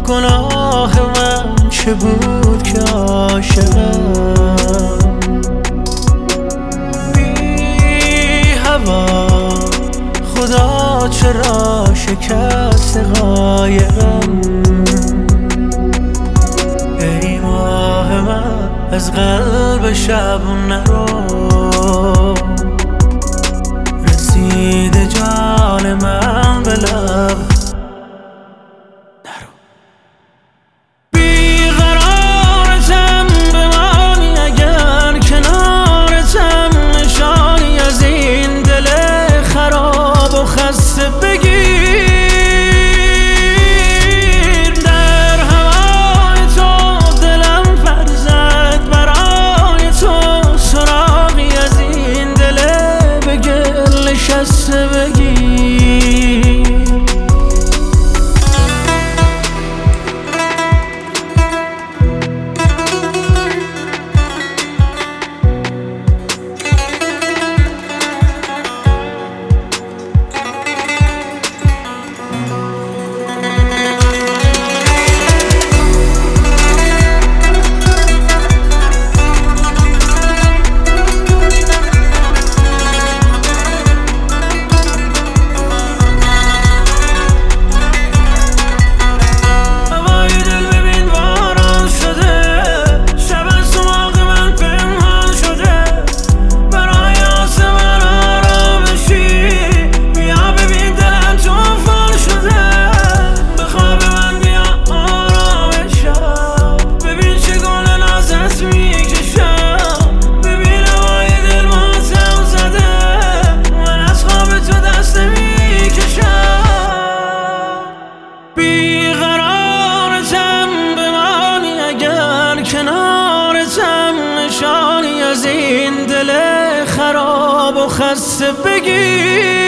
گناه من چه بود که عاشقم بی هوا خدا چرا شکست قایقم ای ماه من از قلب شب نرو رسید جان من به لب نرو بیقرارتم بمانی اگر کنارتم نشانی از این دل خراب و خسته بگیر در هوای تو دلم پر زد برای تو سراغی از این دل به گل نشسته بگیر کنارتم نشانی از این دل خراب و خسته بگیر